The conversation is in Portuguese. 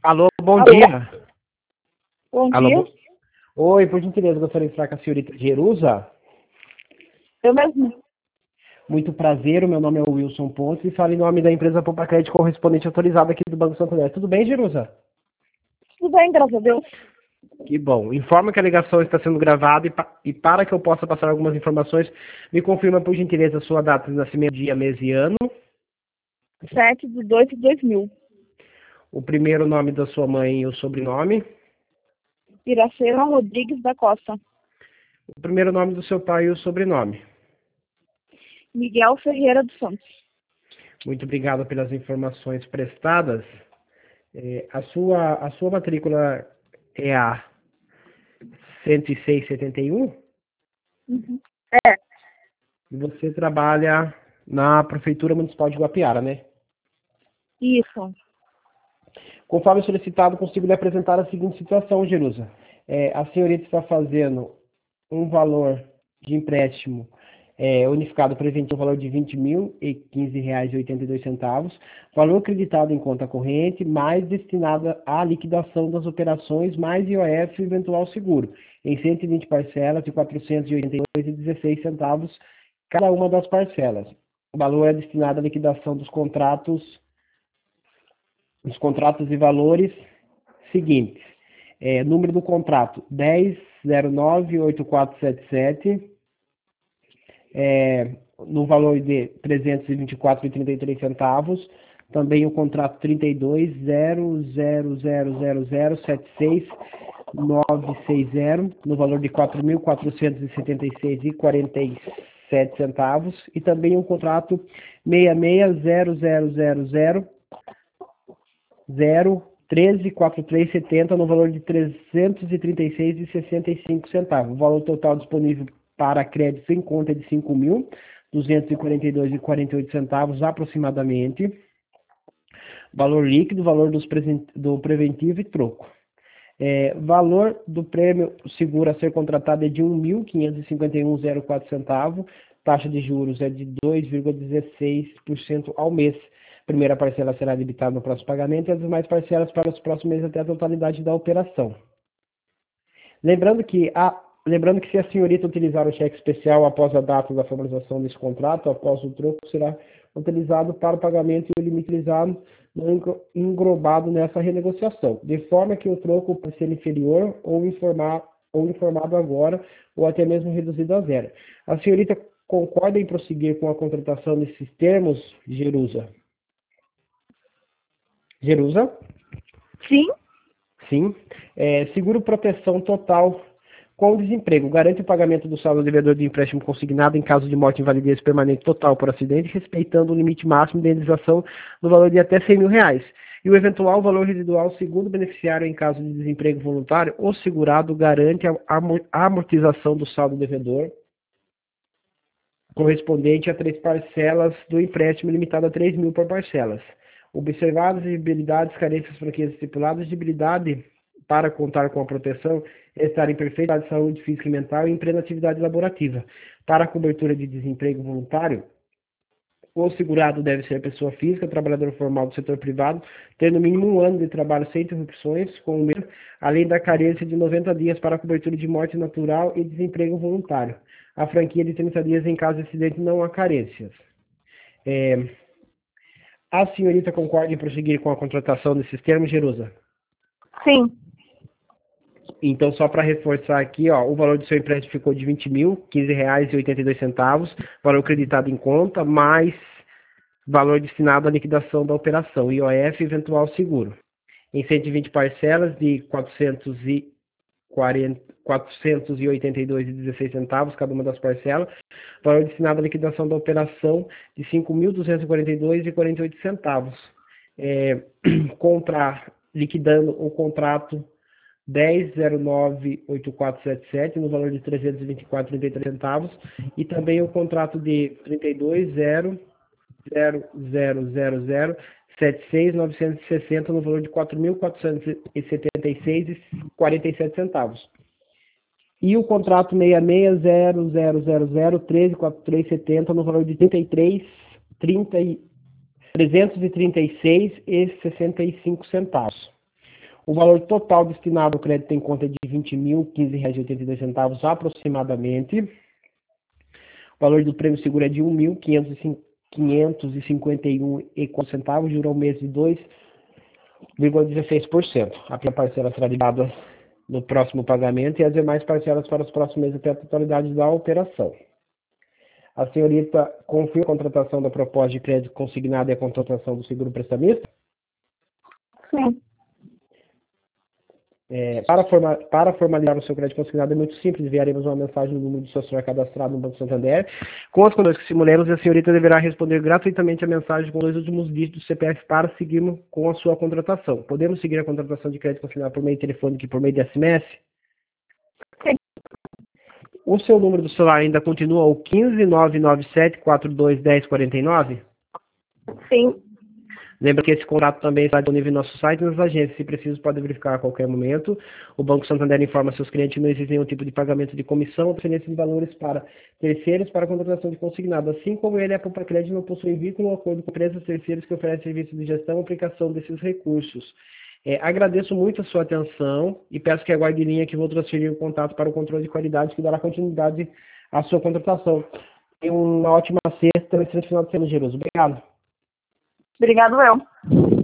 Alô, bom Alô? dia. Bom Alô, dia. Oi, por gentileza, gostaria de falar com a senhorita Jerusa. Eu mesmo. Muito prazer, o meu nome é Wilson Pontes e falo em nome da empresa Poupa Crédito correspondente autorizada aqui do Banco Santander. Tudo bem, Jerusa? Tudo bem, graças a Deus. Que bom. Informa que a ligação está sendo gravada e para que eu possa passar algumas informações, me confirma, por gentileza, a sua data de nascimento, dia, mês e ano, 7/2/2000. o primeiro nome da sua mãe e o sobrenome, Iracema Rodrigues da Costa. o primeiro nome do seu pai e o sobrenome. Miguel Ferreira dos Santos. Muito obrigado pelas informações prestadas. A sua matrícula é a 10671 Uhum. É, e você trabalha na Prefeitura Municipal de Guapiara, né? isso. Conforme solicitado, consigo lhe apresentar a seguinte situação, Jerusa. A senhorita está fazendo um valor de empréstimo unificado preventivo, valor de R$ 20.015,82, valor acreditado em conta corrente, mais destinada à liquidação das operações, mais IOF e eventual seguro, em 120 parcelas de R$ 482,16 cada uma das parcelas. O valor é destinado à liquidação dos contratos e valores seguintes. Número do contrato 10098477, no valor de R$ 324,33. Também o contrato 32.0000076.960, no valor de R$ 4.476,47. E também o contrato 66.000.013.4370, no valor de R$ 336,65. O valor total disponível para crédito em conta é de R$ 5.242,48 aproximadamente. Valor líquido, valor do preventivo e troco. Valor do prêmio seguro a ser contratado é de R$ 1.551,04. Taxa de juros é de 2,16% ao mês. Primeira parcela será debitada no próximo pagamento e as demais parcelas para os próximos meses até a totalidade da operação. Lembrando que se a senhorita utilizar o cheque especial após a data da formalização desse contrato, após o troco, será utilizado para o pagamento e o limite utilizado não englobado nessa renegociação, de forma que o troco pode ser inferior ou informado agora, ou até mesmo reduzido a zero. A senhorita concorda em prosseguir com a contratação nesses termos, Jerusa? Jerusa? Sim. Sim. Seguro proteção total com desemprego. Garante o pagamento do saldo devedor de empréstimo consignado em caso de morte, invalidez permanente total por acidente, respeitando o limite máximo de indenização no valor de até R$ 100.000. E o eventual valor residual, segundo o beneficiário em caso de desemprego voluntário, o segurado garante a amortização do saldo devedor correspondente a 3 parcelas do empréstimo, limitado a R$ 3.000 por parcelas. Observadas exigibilidades, carências, franquezas estipuladas, exigibilidade para contar com a proteção é estar em perfeita estado de saúde física e mental e em plena atividade laborativa. Para a cobertura de desemprego voluntário, o segurado deve ser pessoa física, trabalhador formal do setor privado, ter no mínimo 1 ano de trabalho sem interrupções, com o mesmo, além da carência de 90 dias para a cobertura de morte natural e desemprego voluntário. A franquia de 30 dias em caso de acidente não há carências. A senhorita concorda em prosseguir com a contratação desses termos, Jerusa? Sim. Então, só para reforçar aqui, o valor do seu empréstimo ficou de R$ 20.015,82, valor creditado em conta, mais valor destinado à liquidação da operação, IOF e eventual seguro. Em 120 parcelas de R$ 482,16 cada uma das parcelas, valor destinado à liquidação da operação de R$ 5.242,48. Liquidando o contrato 10098477 no valor de R$ 324,33 e também o contrato de 32.0000076.960 no valor de R$ 4.476,47. E o contrato 66.00000134370 no valor de R$ 336,65. O valor total destinado ao crédito em conta é de R$ 20.015,82 aproximadamente. O valor do prêmio seguro é de R$ 1.551,04, juro ao mês de 2,16%. A primeira parcela será liberada no próximo pagamento e as demais parcelas para os próximos meses até a totalidade da operação. A senhorita confirma a contratação da proposta de crédito consignado e a contratação do seguro prestamista? Sim. Para formalizar o seu crédito consignado é muito simples, enviaremos uma mensagem no número do seu celular cadastrado no Banco Santander. Com as condições que simulemos, a senhorita deverá responder gratuitamente a mensagem com 2 últimos dígitos do CPF para seguirmos com a sua contratação. Podemos seguir a contratação de crédito consignado por meio telefônico e por meio de SMS? Sim. O seu número do celular ainda continua o 15997421049? Sim. Lembra que esse contrato também está disponível no nosso site e nas agências. Se preciso, pode verificar a qualquer momento. O Banco Santander informa seus clientes que não existe nenhum tipo de pagamento de comissão ou transferência de valores para terceiros para a contratação de consignado. Assim como ele, a Poupa Crédito não possui vínculo ou acordo com empresas terceiras que oferecem serviços de gestão e aplicação desses recursos. Agradeço muito a sua atenção e peço que aguarde em linha que vou transferir o contato para o controle de qualidade que dará continuidade à sua contratação. Tenha uma ótima sexta e um excelente final de semana, Jeruso. Obrigado. Obrigado, eu.